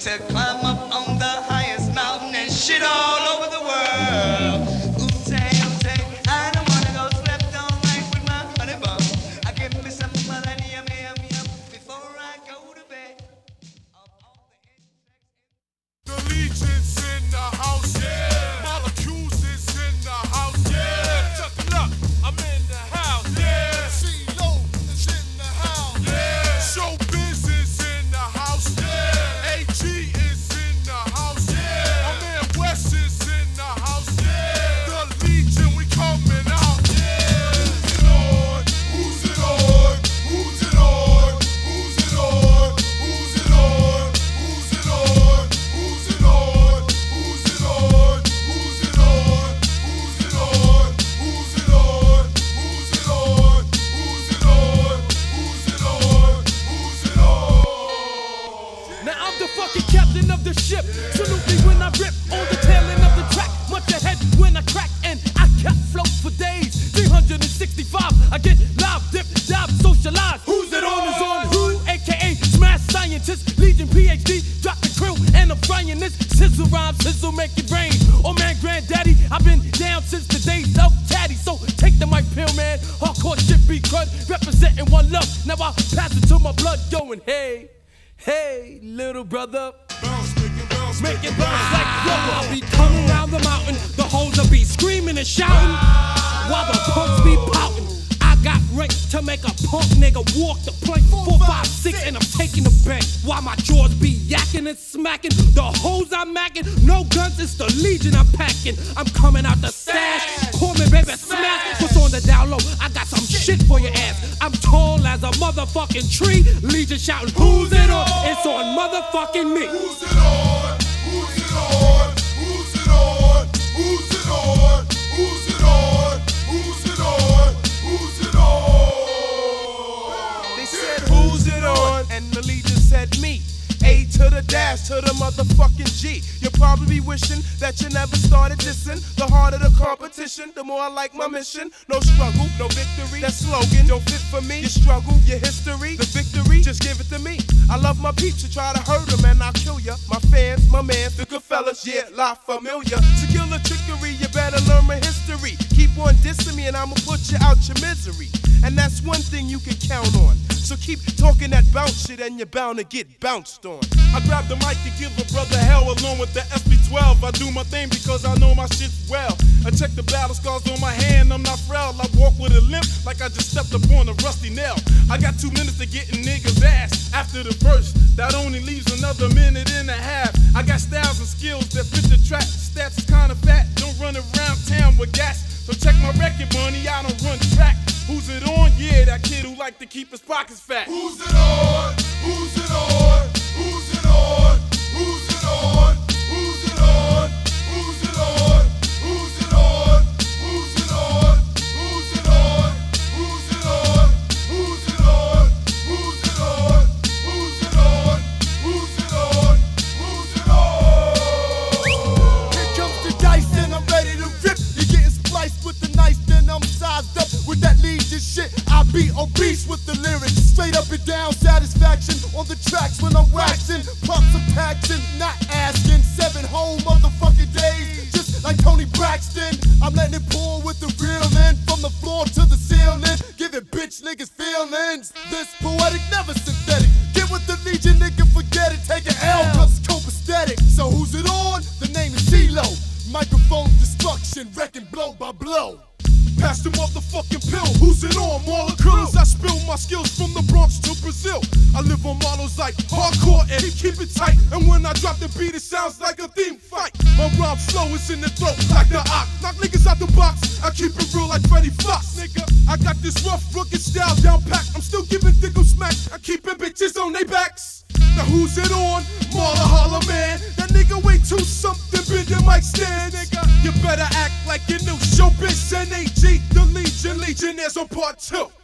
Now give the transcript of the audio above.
to climb up on the highest mountain and shit all over the world. Wu-Tang, Wu-Tang, I don't wanna go slept on night with my honey bun. I give me some millennium, yum, before I go to bed. The Legion's in the house, yeah. Molecules is in the house, yeah. Chuck it up, I'm in the house, yeah. CeeLo is in the house, yeah. Showbiz is in the house, yeah. AG is in the house, yeah. My man West is in the house, yeah. The Legion, we coming out, yeah. Who's it on? Who's it on? Who's it on? Who's it on? Who's it on? Who's it on? Who's it on? Who's it on? Who's it on? Who's it on? Who's it on? Who's it on? Who's it on? Who's it on? Now I'm the fucking captain of the ship. Salute me when I rip on the tail end of the track. Much ahead when I crack, and I can't float for days. 365, I get live, dip, dive, socialize. Who's it on is on who? AKA Smash Scientist, Legion PhD, drop the crew, and I'm frying this. Sizzle rhyme, sizzle, make it rain. Oh man, granddaddy, I've been down since the days of Taddy. So take the mic, pill man. Hardcore shit be crud, representing one love. Now I pass it to my blood, going, hey, hey, little brother. Make it bounce like rubber. I'll be coming around the mountain. The hoes will be screaming and shouting while the punks be pouting. I got rank to make a punk nigga walk the plank. 4, 5, 6, and I'm taking the bank. While my jaws be yakking and smacking. The hoes I'm macking. No guns, it's the Legion I'm packing. I'm coming out the stash. Call me baby smash. What's on the down low? I got some shit for your ass. I'm tall as a motherfucking tree. Legion shouting, who's it on? It's on motherfucking me. Who's it on? Who's it on? Who's it on? Who's it on? Who's it on? Who's it on? Who's it on? They said, who's it on? And the Legion said, me. A to the dash to the motherfucking G. You'll probably be wishing that you never started dissing. The harder the competition, the more I like my mission. No struggle, no victory. That slogan don't fit for me. Your struggle, your history, the victory, just give it to me. I love my peeps, you try to hurt them and I'll kill ya. My fans, my man, the good fellas, yeah, la familiar. To kill the trickery, you better learn my history. Keep on dissing me and I'ma put you out your misery. And that's one thing you can count on. So keep talking that bounce shit and you're bound to get bounced on. I grab the mic and give a brother hell along with the SB12. I do my thing because I know my shit's well. I check the battle scars on my hand, I'm not frail. I walk with a limp like I just stepped up on a rusty nail. I got 2 minutes to get in niggas' ass. After the verse, that only leaves another minute and a half. I got styles and skills that fit the track. Stats is kinda fat, don't run around town with gas. So check my record money, I don't run track. Who's it on? Yeah, that kid who like to keep his pockets fat. Who's it on? Who's it on? Who's it on? Who's it on? Who's it on? Who's it on? Who's it on? Who's it on? Who's it on? Who's it on? Who's it on? Who's it on? Who's it on? Who's it on? Who's it on? Here comes the dice and I'm ready to rip. You're getting spliced with the knife, then I'm sized up with that Legion shit. I be obese with the lyrics. Straight up and down satisfaction on the tracks when I'm waxing. Pump some taxing, not asking. 7 whole motherfucking days, just like Tony Braxton. I'm letting it pour with the real end, from the floor to the ceiling. Giving bitch niggas feelings. This poetic, never synthetic. Get with the Legion, nigga, forget it. Take an L, cause it's copacetic. So who's it on? The name is CeeLo. Microphone destruction, wrecking blow by blow. Pass the motherfucking pill. Who's it on? Molecules. I spill my skills from the Bronx to Brazil. I live on models like hardcore and keep it tight. And when I drop the beat, it sounds like a theme fight. My rhyme flow is in the throat like the ox. Knock niggas out the box. I keep it real like Freddie Fox, nigga. I got this rough, rugged style down pack. I'm still giving dickle smack. I keepin' bitches on they backs. Now who's it on? Marla Holla man. That nigga way too something, bend your mic stand, nigga. You better act like you knew. Showbiz, NAG, the Legion, Legionnaires on part 2.